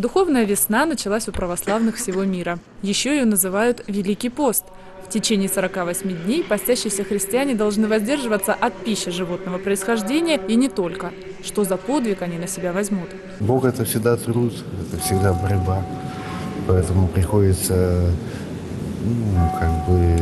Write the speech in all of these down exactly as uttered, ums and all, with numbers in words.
Духовная весна началась у православных всего мира. Еще ее называют Великий пост. В течение сорока восьми дней постящиеся христиане должны воздерживаться от пищи животного происхождения и не только. Что за подвиг они на себя возьмут? Бог – это всегда труд, это всегда борьба. Поэтому приходится, ну, как бы,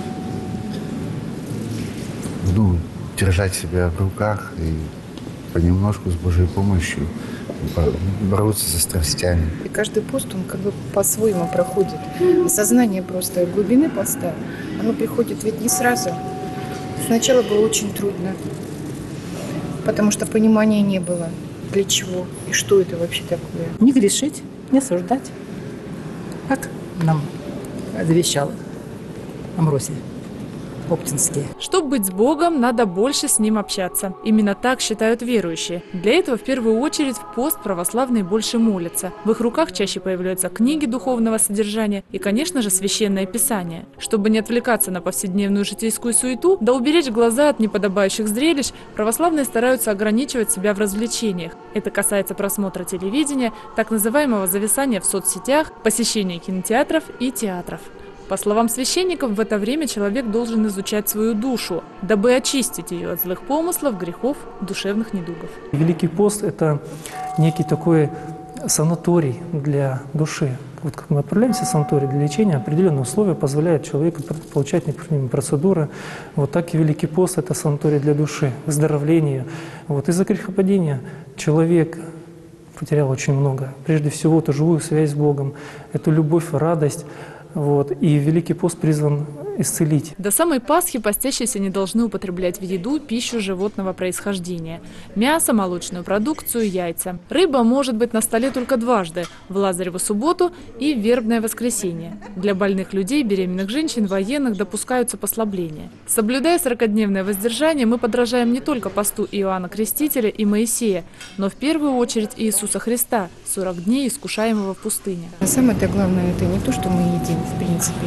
ну, держать себя в руках и понемножку с Божьей помощью бороться со страстями. И каждый пост, он как бы по-своему проходит. Осознание просто глубины поста, оно приходит ведь не сразу. Сначала было очень трудно, потому что понимания не было, для чего и что это вообще такое. Не грешить, не осуждать, как нам завещал Амвросий Оптинский. Чтобы быть с Богом, надо больше с Ним общаться. Именно так считают верующие. Для этого в первую очередь в пост православные больше молятся. В их руках чаще появляются книги духовного содержания и, конечно же, священное писание. Чтобы не отвлекаться на повседневную житейскую суету, да уберечь глаза от неподобающих зрелищ, православные стараются ограничивать себя в развлечениях. Это касается просмотра телевидения, так называемого зависания в соцсетях, посещения кинотеатров и театров. По словам священников, в это время человек должен изучать свою душу, дабы очистить ее от злых помыслов, грехов, душевных недугов. Великий пост – это некий такой санаторий для души. Вот как мы отправляемся в санаторий для лечения, определенные условия позволяют человеку получать необходимые процедуры. Вот так и Великий пост – это санаторий для души, выздоровления. Вот из-за грехопадения человек потерял очень много. Прежде всего, эту живую связь с Богом, эту любовь, радость. Вот. И Великий пост призван исцелить. До самой Пасхи постящиеся не должны употреблять в еду пищу животного происхождения. Мясо, молочную продукцию, яйца. Рыба может быть на столе только дважды – в Лазареву субботу и в Вербное воскресенье. Для больных людей, беременных женщин, военных допускаются послабления. Соблюдая сорокадневное воздержание, мы подражаем не только посту Иоанна Крестителя и Моисея, но в первую очередь Иисуса Христа, сорок дней искушаемого в пустыне. Самое-то главное – это не то, что мы едим, в принципе,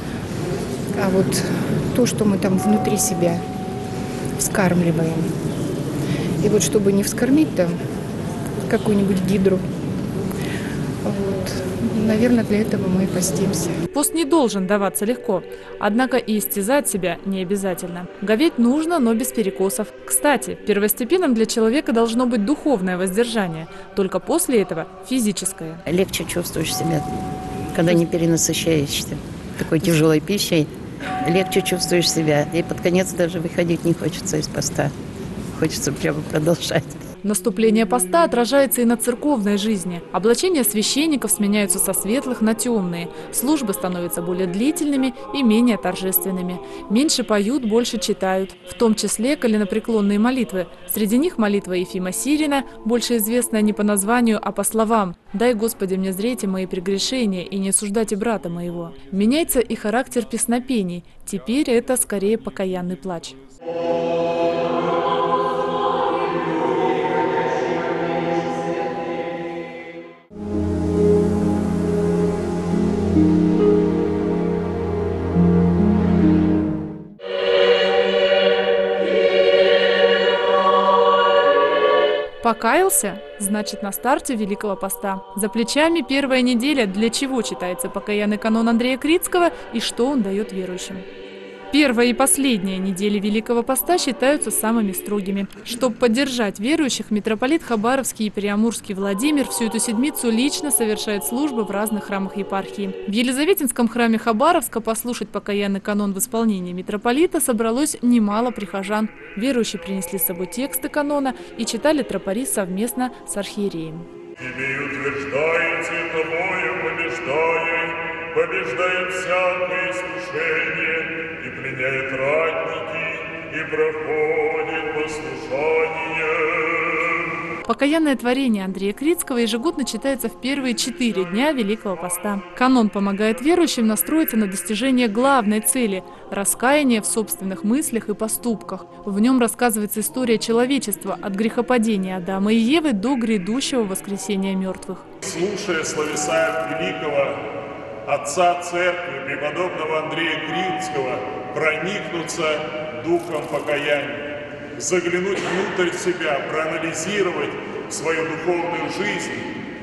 а вот то, что мы там внутри себя вскармливаем. И вот чтобы не вскормить там какую-нибудь гидру, вот, наверное, для этого мы и постимся. Пост не должен даваться легко, однако и истязать себя не обязательно. Говеть нужно, но без перекосов. Кстати, первостепенным для человека должно быть духовное воздержание, только после этого физическое. Легче чувствуешь себя, когда не перенасыщаешься такой тяжелой пищей. Легче чувствуешь себя, и под конец даже выходить не хочется из поста. Хочется прямо продолжать. Наступление поста отражается и на церковной жизни. Облачения священников сменяются со светлых на темные. Службы становятся более длительными и менее торжественными. Меньше поют, больше читают. В том числе коленопреклонные молитвы. Среди них молитва Ефима Сирина, больше известная не по названию, а по словам: «Дай, Господи, мне зреть мои прегрешения и не осуждайте брата моего». Меняется и характер песнопений. Теперь это скорее покаянный плач. Покаялся? Значит, на старте Великого поста. За плечами первая неделя, для чего читается покаянный канон Андрея Критского и что он дает верующим. Первая и последняя недели Великого поста считаются самыми строгими. Чтобы поддержать верующих, митрополит Хабаровский и Преамурский Владимир всю эту седмицу лично совершает службы в разных храмах епархии. В Елизаветинском храме Хабаровска послушать покаянный канон в исполнении митрополита собралось немало прихожан. Верующие принесли с собой тексты канона и читали тропари совместно с архиереем. «Тебе утверждаете, тобою побеждает, побеждает всякое искушение, и пленяет ратники, и проходит послушание». Покаянное творение Андрея Критского ежегодно читается в первые четыре дня Великого поста. Канон помогает верующим настроиться на достижение главной цели – раскаяния в собственных мыслях и поступках. В нем рассказывается история человечества от грехопадения Адама и Евы до грядущего воскресения мертвых. Слушая словеса великого отца церкви, преподобного Андрея Критского, проникнуться духом покаяния, заглянуть внутрь себя, проанализировать свою духовную жизнь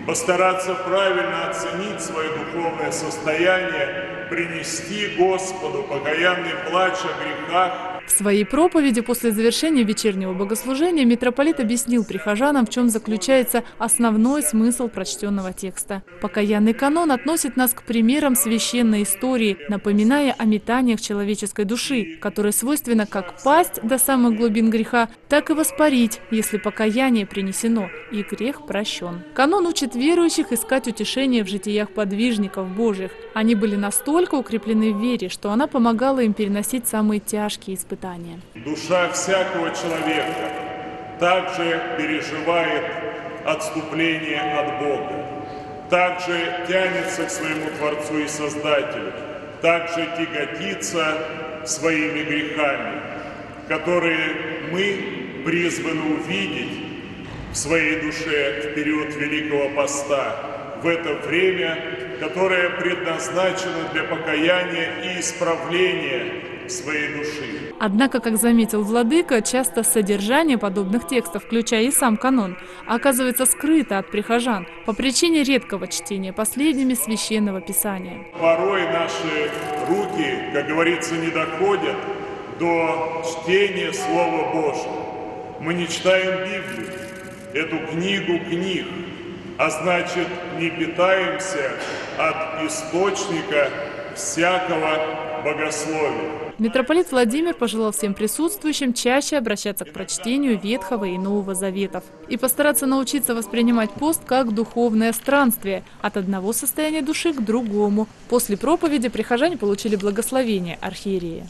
постараться правильно оценить свое духовное состояние, принести Господу покаянный плач о грехах. В своей проповеди после завершения вечернего богослужения митрополит объяснил прихожанам, в чем заключается основной смысл прочтенного текста. Покаянный канон относит нас к примерам священной истории, напоминая о метаниях человеческой души, которой свойственно как пасть до самых глубин греха, так и воспарить, если покаяние принесено и грех прощен. Канон учит верующих искать утешение в житиях подвижников Божьих. Они были настолько укреплены в вере, что она помогала им переносить самые тяжкие испытания. Душа всякого человека также переживает отступление от Бога, также тянется к своему Творцу и Создателю, также тяготится своими грехами, которые мы призваны увидеть в своей душе в период Великого Поста, в это время, которое предназначено для покаяния и исправления своей души. Однако, как заметил владыка, часто содержание подобных текстов, включая и сам канон, оказывается скрыто от прихожан по причине редкого чтения последними священного писания. Порой наши руки, как говорится, не доходят до чтения Слова Божьего. Мы не читаем Библию, эту книгу книг, а значит, не питаемся от источника всякого богословия. Митрополит Владимир пожелал всем присутствующим чаще обращаться к прочтению Ветхого и Нового Заветов и постараться научиться воспринимать пост как духовное странствие от одного состояния души к другому. После проповеди прихожане получили благословение архиерея.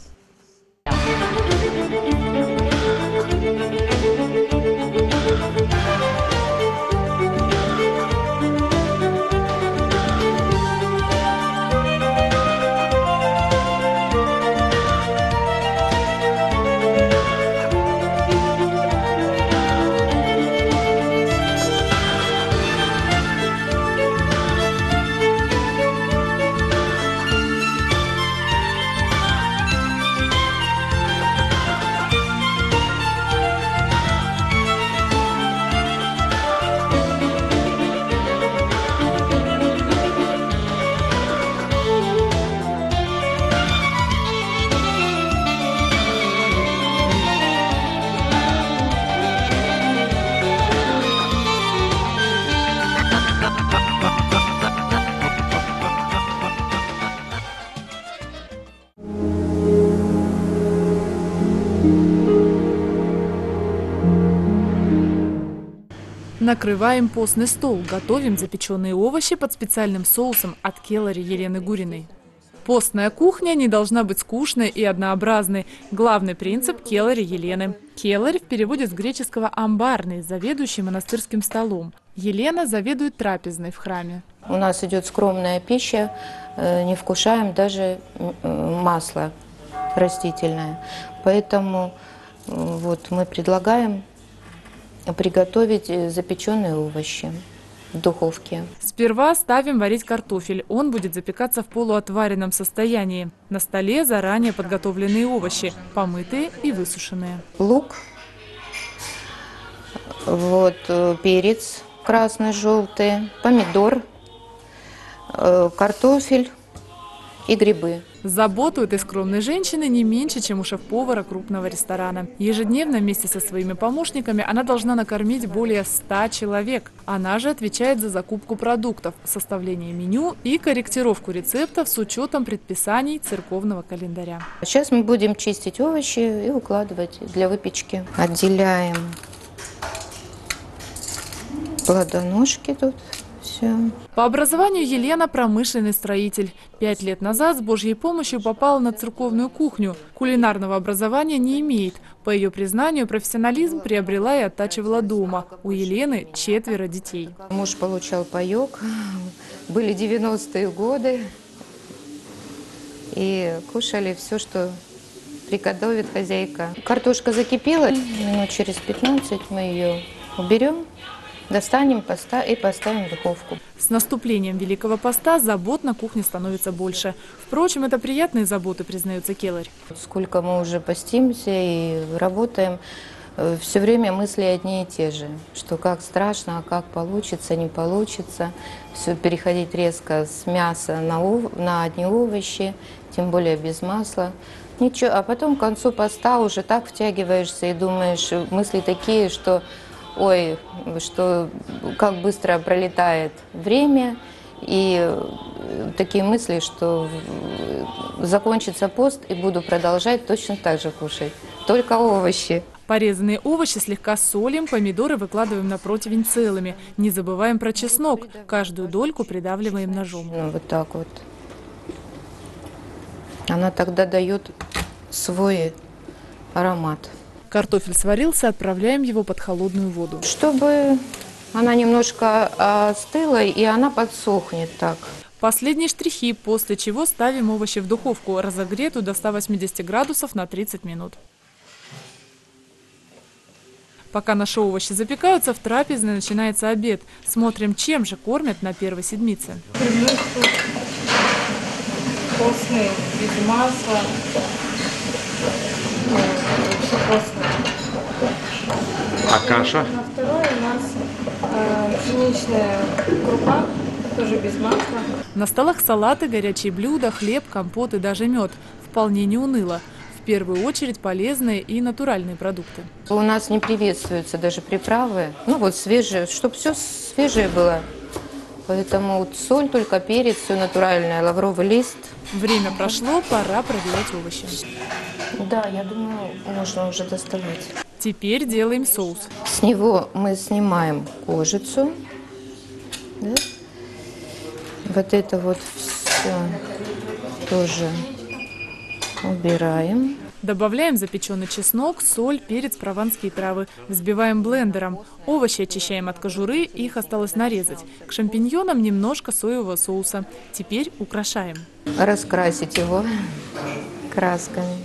Накрываем постный стол, готовим запеченные овощи под специальным соусом от келари Елены Гуриной. Постная кухня не должна быть скучной и однообразной. Главный принцип келари Елены. Келарь в переводе с греческого «амбарный», заведующий монастырским столом. Елена заведует трапезной в храме. У нас идет скромная пища, не вкушаем даже масло растительное. Поэтому вот мы предлагаем приготовить запеченные овощи в духовке. Сперва ставим варить картофель. Он будет запекаться в полуотваренном состоянии. На столе заранее подготовленные овощи, помытые и высушенные. Лук, вот, перец красный-желтый, помидор, картофель и грибы. Заботу этой скромной женщины не меньше, чем у шеф-повара крупного ресторана. Ежедневно вместе со своими помощниками она должна накормить более ста человек. Она же отвечает за закупку продуктов, составление меню и корректировку рецептов с учетом предписаний церковного календаря. Сейчас мы будем чистить овощи и укладывать для выпечки. Отделяем плодоножки тут. Все. По образованию Елена промышленный строитель. Пять лет назад с Божьей помощью попала на церковную кухню. Кулинарного образования не имеет. По ее признанию, профессионализм приобрела и оттачивала дома. У Елены четверо детей. Муж получал паёк. Были девяностые годы. И кушали все, что приготовит хозяйка. Картошка закипела. Минут через пятнадцать мы ее уберем. Достанем поста и поставим в духовку. С наступлением Великого Поста забот на кухне становится больше. Впрочем, это приятные заботы, признается келарь. Сколько мы уже постимся и работаем, все время мысли одни и те же, что как страшно, а как получится, не получится. Все переходить резко с мяса на, ов... на одни овощи, тем более без масла. Ничего, а потом к концу поста уже так втягиваешься и думаешь, мысли такие, что ой, что как быстро пролетает время, и такие мысли, что закончится пост и буду продолжать точно так же кушать, только овощи. Порезанные овощи слегка солим, помидоры выкладываем на противень целыми. Не забываем про чеснок. Каждую дольку придавливаем ножом. Ну, вот так вот. Она тогда дает свой аромат. Картофель сварился, отправляем его под холодную воду. Чтобы она немножко остыла, и она подсохнет так. Последние штрихи, после чего ставим овощи в духовку, разогретую до ста восьмидесяти градусов на тридцать минут. Пока наши овощи запекаются, в трапезной начинается обед. Смотрим, чем же кормят на первой седмице. Постный, без масла. Все постное. А каша? На второе у нас э, пшеничная крупа, тоже без масла. На столах салаты, горячие блюда, хлеб, компот и даже мед. Вполне не уныло. В первую очередь полезные и натуральные продукты. У нас не приветствуются даже приправы. Ну вот свежие, чтобы все свежее было. Поэтому вот соль, только перец, все натуральное, лавровый лист. Время прошло, пора проверять овощи. Да, я думаю, можно уже доставать. Теперь делаем соус. С него мы снимаем кожицу. Да? Вот это вот все тоже убираем. Добавляем запеченный чеснок, соль, перец, прованские травы. Взбиваем блендером. Овощи очищаем от кожуры, их осталось нарезать. К шампиньонам немножко соевого соуса. Теперь украшаем. Раскрасить его красками.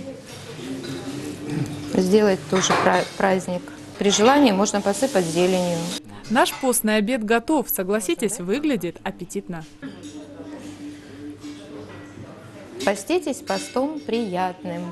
Сделать тоже праздник. При желании можно посыпать зеленью. Наш постный обед готов. Согласитесь, выглядит аппетитно. Поститесь постом приятным.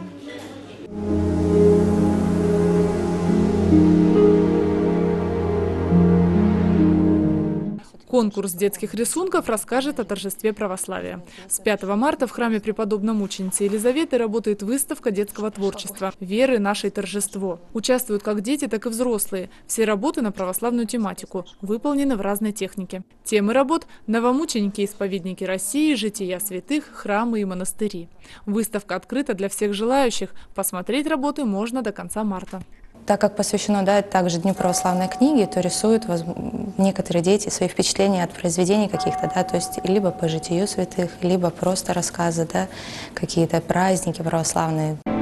Конкурс детских рисунков расскажет о торжестве православия. С пятого марта в храме преподобной мученицы Елизаветы работает выставка детского творчества «Веры нашей торжество». Участвуют как дети, так и взрослые. Все работы на православную тематику, выполнены в разной технике. Темы работ – новомученики и исповедники России, жития святых, храмы и монастыри. Выставка открыта для всех желающих. Посмотреть работы можно до конца марта. Так как посвящено, да, также Дню православной книги, то рисуют некоторые дети свои впечатления от произведений каких-то, да, то есть либо по житию святых, либо просто рассказы, да, какие-то праздники православные.